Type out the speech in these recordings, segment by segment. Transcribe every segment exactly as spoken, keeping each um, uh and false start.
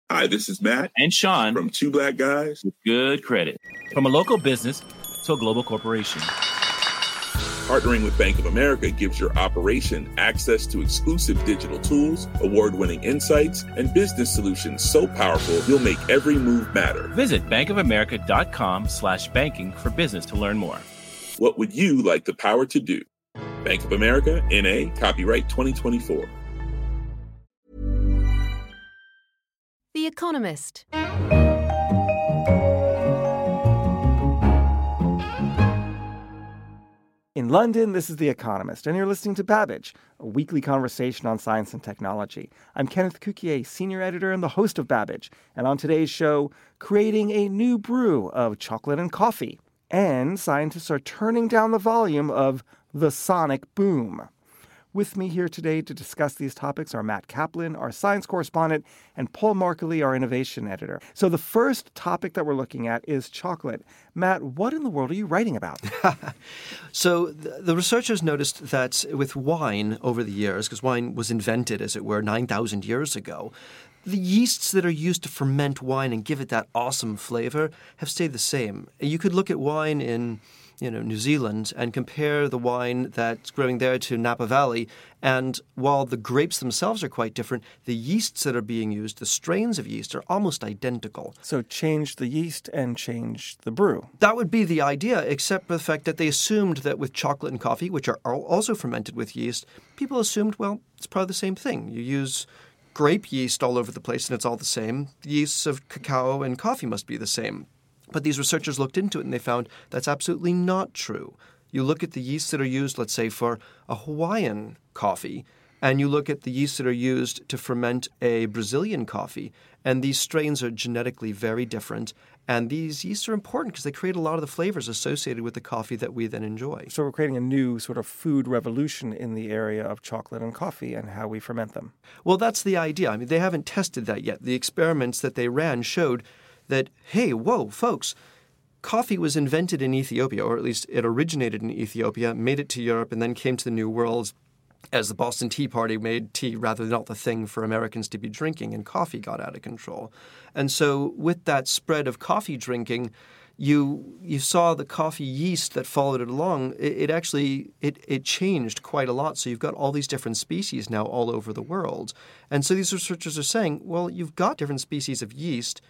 Hi, this is Matt and Sean from Two Black Guys with Good Credit. From a local business to a global corporation, partnering with Bank of America gives your operation access to exclusive digital tools, award-winning insights, and business solutions so powerful you'll make every move matter. Visit bankofamerica.com slash banking for business to learn more. What would you like the power to do? Bank of America, N A, copyright twenty twenty-four. The Economist. In London, this is The Economist, and you're listening to Babbage, a weekly conversation on science and technology. I'm Kenneth Cukier, senior editor and the host of Babbage, and on today's show, creating a new brew of chocolate and coffee. And scientists are turning down the volume of the sonic boom. With me here today to discuss these topics are Matt Kaplan, our science correspondent, and Paul Markley, our innovation editor. So the first topic that we're looking at is chocolate. Matt, what in the world are you writing about? So the, the researchers noticed that with wine over the years, because wine was invented, as it were, nine thousand years ago, the yeasts that are used to ferment wine and give it that awesome flavor have stayed the same. You could look at wine in you know, New Zealand and compare the wine that's growing there to Napa Valley. And while the grapes themselves are quite different, the yeasts that are being used, the strains of yeast, are almost identical. So change the yeast and change the brew. That would be the idea, except for the fact that they assumed that with chocolate and coffee, which are also fermented with yeast, people assumed, well, it's probably the same thing. You use grape yeast all over the place and it's all the same. The yeasts of cacao and coffee must be the same. But these researchers looked into it and they found that's absolutely not true. You look at the yeasts that are used, let's say, for a Hawaiian coffee, and you look at the yeasts that are used to ferment a Brazilian coffee, and these strains are genetically very different. And these yeasts are important because they create a lot of the flavors associated with the coffee that we then enjoy. So we're creating a new sort of food revolution in the area of chocolate and coffee and how we ferment them. Well, that's the idea. I mean, they haven't tested that yet. The experiments that they ran showed that, hey, whoa, folks, coffee was invented in Ethiopia, or at least it originated in Ethiopia, made it to Europe, and then came to the New World as the Boston Tea Party made tea rather than not the thing for Americans to be drinking, and coffee got out of control. And so with that spread of coffee drinking, you you saw the coffee yeast that followed it along. It, it actually it, it changed quite a lot. So you've got all these different species now all over the world. And so these researchers are saying, well, you've got different species of yeast.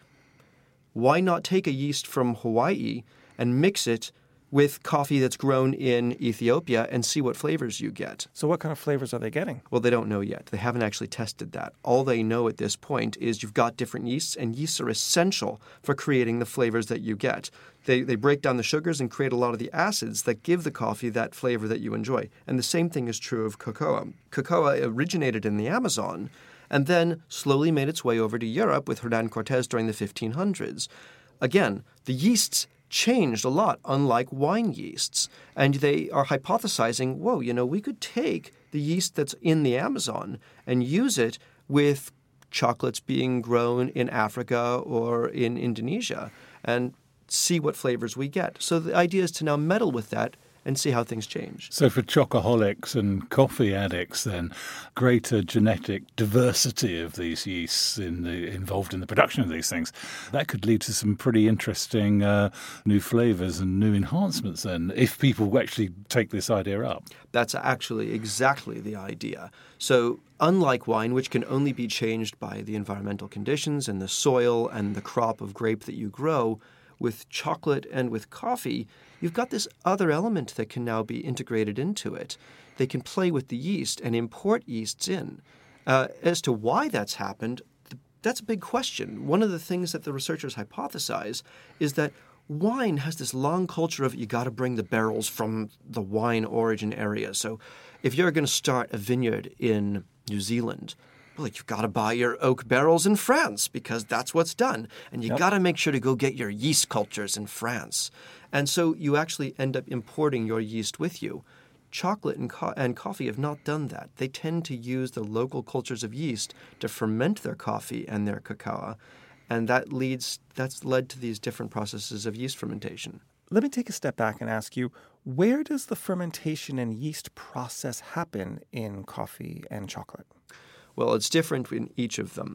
Why not take a yeast from Hawaii and mix it with coffee that's grown in Ethiopia and see what flavors you get? So what kind of flavors are they getting? Well, they don't know yet. They haven't actually tested that. All they know at this point is you've got different yeasts, and yeasts are essential for creating the flavors that you get. They, they break down the sugars and create a lot of the acids that give the coffee that flavor that you enjoy. And the same thing is true of cocoa. Cocoa originated in the Amazon and then slowly made its way over to Europe with Hernan Cortez during the fifteen hundreds. Again, the yeasts changed a lot, unlike wine yeasts. And they are hypothesizing, whoa, you know, we could take the yeast that's in the Amazon and use it with chocolates being grown in Africa or in Indonesia and see what flavors we get. So the idea is to now meddle with that and see how things change. So for chocoholics and coffee addicts, then, greater genetic diversity of these yeasts in the, involved in the production of these things, that could lead to some pretty interesting uh, new flavors and new enhancements then, if people actually take this idea up. That's actually exactly the idea. So unlike wine, which can only be changed by the environmental conditions and the soil and the crop of grape that you grow, with chocolate and with coffee, you've got this other element that can now be integrated into it. They can play with the yeast and import yeasts in. Uh, as to why that's happened, th- that's a big question. One of the things that the researchers hypothesize is that wine has this long culture of you got to bring the barrels from the wine origin area. So if you're going to start a vineyard in New Zealand, well, you've got to buy your oak barrels in France because that's what's done. And you Yep. got to make sure to go get your yeast cultures in France. And so you actually end up importing your yeast with you. Chocolate and, co- and coffee have not done that. They tend to use the local cultures of yeast to ferment their coffee and their cacao. And that leads that's led to these different processes of yeast fermentation. Let me take a step back and ask you, where does the fermentation and yeast process happen in coffee and chocolate? Well, it's different in each of them.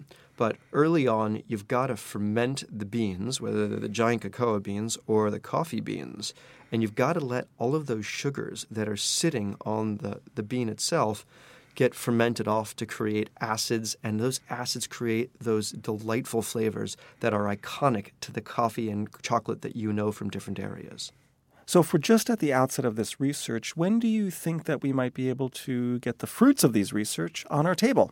But early on, you've got to ferment the beans, whether they're the giant cocoa beans or the coffee beans, and you've got to let all of those sugars that are sitting on the, the bean itself get fermented off to create acids, and those acids create those delightful flavors that are iconic to the coffee and chocolate that you know from different areas. So if we're just at the outset of this research, when do you think that we might be able to get the fruits of these research on our table?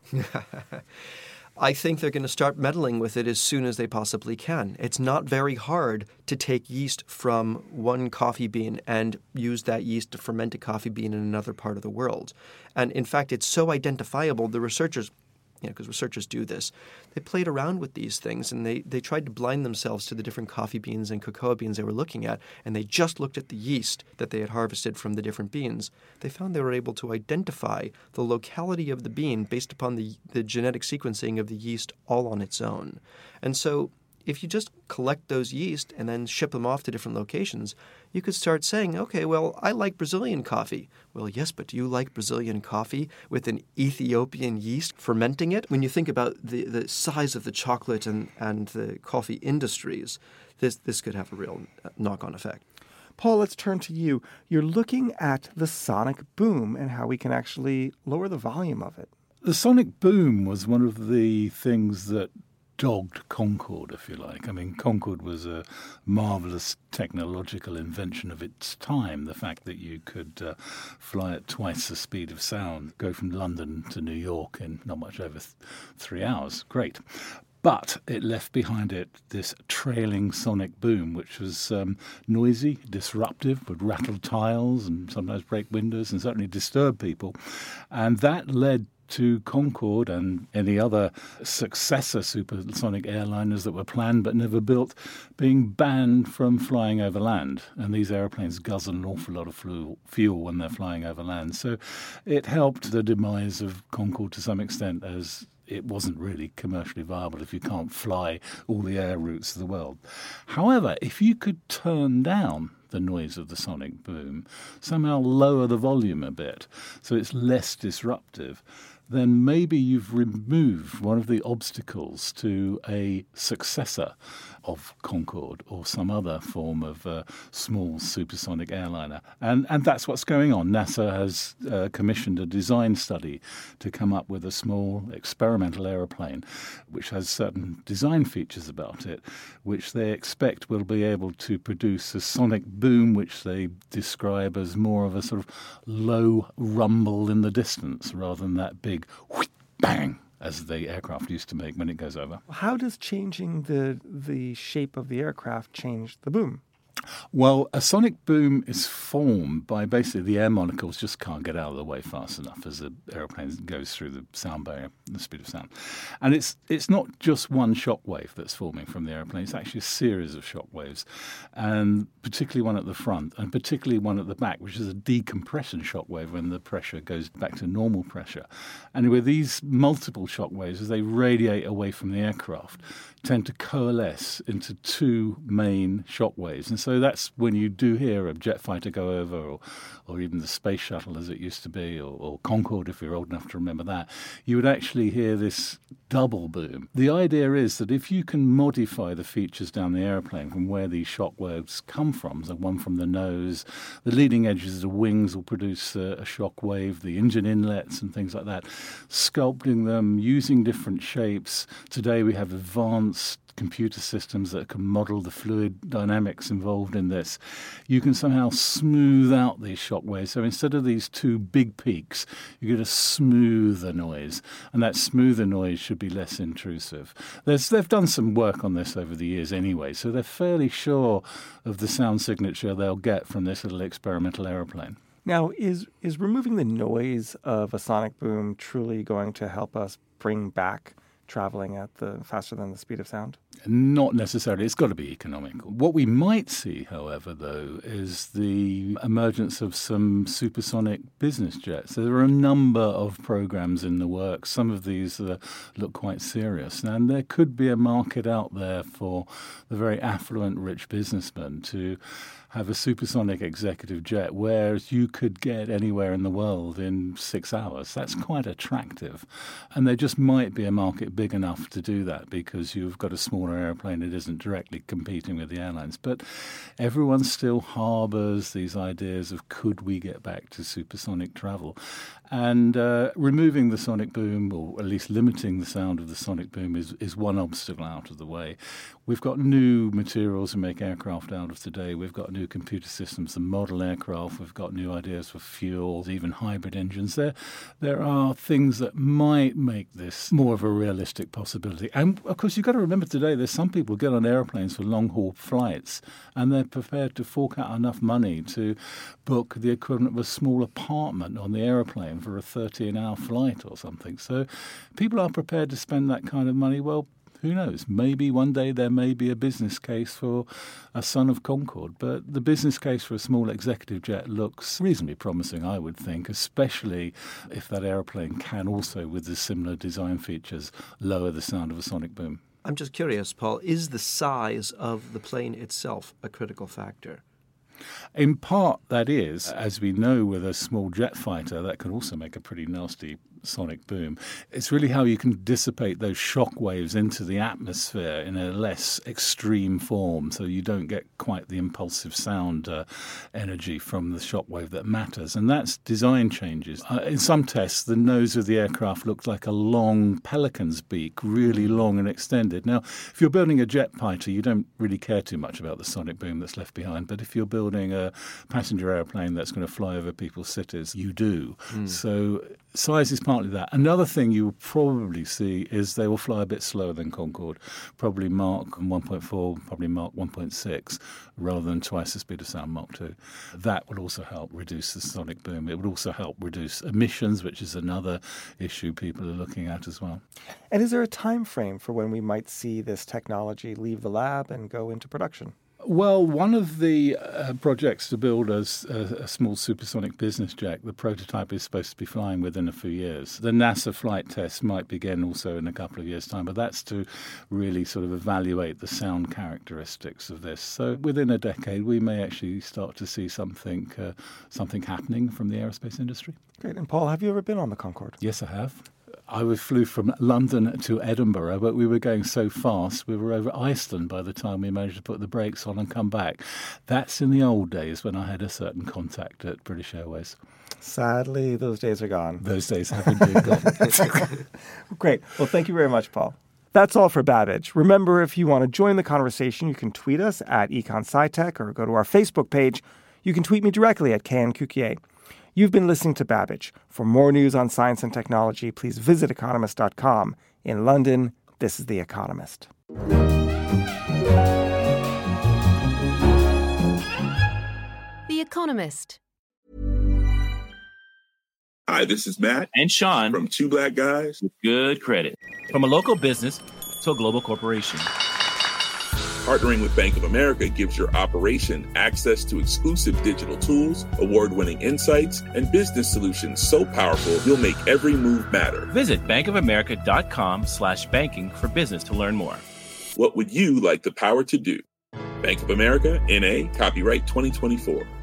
I think they're going to start meddling with it as soon as they possibly can. It's not very hard to take yeast from one coffee bean and use that yeast to ferment a coffee bean in another part of the world. And in fact, it's so identifiable, the researchers, you know, because researchers do this, they played around with these things and they, they tried to blind themselves to the different coffee beans and cocoa beans they were looking at, and they just looked at the yeast that they had harvested from the different beans. They found they were able to identify the locality of the bean based upon the, the genetic sequencing of the yeast all on its own. And so if you just collect those yeast and then ship them off to different locations, you could start saying, okay, well, I like Brazilian coffee. Well, yes, but do you like Brazilian coffee with an Ethiopian yeast fermenting it? When you think about the, the size of the chocolate and, and the coffee industries, this, this could have a real knock-on effect. Paul, let's turn to you. You're looking at the sonic boom and how we can actually lower the volume of it. The sonic boom was one of the things that dogged Concorde, if you like. I mean, Concorde was a marvelous technological invention of its time. The fact that you could uh, fly at twice the speed of sound, go from London to New York in not much over th- three hours. Great. But it left behind it this trailing sonic boom, which was um, noisy, disruptive, would rattle tiles and sometimes break windows and certainly disturb people. And that led to Concorde and any other successor supersonic airliners that were planned but never built being banned from flying over land. And these airplanes guzzle an awful lot of fuel when they're flying over land. So it helped the demise of Concorde to some extent, as it wasn't really commercially viable if you can't fly all the air routes of the world. However, if you could turn down the noise of the sonic boom, somehow lower the volume a bit so it's less disruptive, then maybe you've removed one of the obstacles to a successor of Concorde or some other form of uh, small supersonic airliner. And and that's what's going on. NASA has uh, commissioned a design study to come up with a small experimental aeroplane which has certain design features about it which they expect will be able to produce a sonic boom which they describe as more of a sort of low rumble in the distance rather than that big whoosh, bang as the aircraft used to make when it goes over. How does changing the the shape of the aircraft change the boom? Well, a sonic boom is formed by basically the air molecules just can't get out of the way fast enough as the aeroplane goes through the sound barrier, the speed of sound. And it's it's not just one shock wave that's forming from the aeroplane, it's actually a series of shock waves, and particularly one at the front and particularly one at the back, which is a decompression shock wave when the pressure goes back to normal pressure. And with these multiple shock waves, as they radiate away from the aircraft, tend to coalesce into two main shock waves. And so that's when you do hear a jet fighter go over, or, or even the space shuttle as it used to be, or, or Concorde, if you're old enough to remember that, you would actually hear this double boom. The idea is that if you can modify the features down the airplane from where these shock waves come from, so one from the nose, the leading edges of the wings will produce a, a shock wave, the engine inlets and things like that, sculpting them, using different shapes. Today we have advanced computer systems that can model the fluid dynamics involved in this. You can somehow smooth out these shock waves. So instead of these two big peaks, you get a smoother noise, and that smoother noise should be less intrusive. There's, they've done some work on this over the years anyway, so they're fairly sure of the sound signature they'll get from this little experimental aeroplane. Now, is is removing the noise of a sonic boom truly going to help us bring back traveling at the faster than the speed of sound? Not necessarily. It's got to be economical. What we might see, however, though, is the emergence of some supersonic business jets. There are a number of programs in the works. Some of these uh, look quite serious. And there could be a market out there for the very affluent, rich businessman to have a supersonic executive jet where you could get anywhere in the world in six hours. That's quite attractive. And there just might be a market big enough to do that because you've got a smaller airplane that isn't directly competing with the airlines. But everyone still harbours these ideas of could we get back to supersonic travel? And uh, removing the sonic boom, or at least limiting the sound of the sonic boom, is, is one obstacle out of the way. We've got new materials to make aircraft out of today. We've got new computer systems to model aircraft. We've got new ideas for fuels, even hybrid engines. There, there are things that might make this more of a realistic possibility. And, of course, you've got to remember today there's some people who get on airplanes for long-haul flights and they're prepared to fork out enough money to book the equivalent of a small apartment on the airplane for a thirteen-hour flight or something. So people are prepared to spend that kind of money. Well, who knows? Maybe one day there may be a business case for a Son of Concorde, but the business case for a small executive jet looks reasonably promising, I would think, especially if that airplane can also, with the similar design features, lower the sound of a sonic boom. I'm just curious, Paul, is the size of the plane itself a critical factor? In part, that is. As we know, with a small jet fighter, that can also make a pretty nasty sonic boom. It's really how you can dissipate those shock waves into the atmosphere in a less extreme form so you don't get quite the impulsive sound uh, energy from the shock wave that matters. And that's design changes. Uh, in some tests, the nose of the aircraft looked like a long pelican's beak, really long and extended. Now, if you're building a jet fighter, you don't really care too much about the sonic boom that's left behind. But if you're building a passenger airplane that's going to fly over people's cities, you do. Mm. So size is partly that. Another thing you will probably see is they will fly a bit slower than Concorde, probably Mach one point four, probably Mach one point six, rather than twice the speed of sound, Mach two. That will also help reduce the sonic boom. It would also help reduce emissions, which is another issue people are looking at as well. And is there a time frame for when we might see this technology leave the lab and go into production? Well, one of the uh, projects to build a, a, a small supersonic business jet, the prototype is supposed to be flying within a few years. The NASA flight test might begin also in a couple of years' time, but that's to really sort of evaluate the sound characteristics of this. So within a decade, we may actually start to see something, uh, something happening from the aerospace industry. Great. And Paul, have you ever been on the Concorde? Yes, I have. I flew from London to Edinburgh, but we were going so fast, we were over Iceland by the time we managed to put the brakes on and come back. That's in the old days when I had a certain contact at British Airways. Sadly, those days are gone. Those days have indeed gone. Great. Well, thank you very much, Paul. That's all for Babbage. Remember, if you want to join the conversation, you can tweet us at EconSciTech or go to our Facebook page. You can tweet me directly at K N Cukier. You've been listening to Babbage. For more news on science and technology, please visit economist dot com. In London, this is The Economist. The Economist. Hi, this is Matt And Sean from Two Black Guys with Good Credit. From a local business to a global corporation. Partnering with Bank of America gives your operation access to exclusive digital tools, award-winning insights, and business solutions so powerful you'll make every move matter. Visit bankofamerica.com slash banking for business to learn more. What would you like the power to do? Bank of America, N A, copyright twenty twenty-four.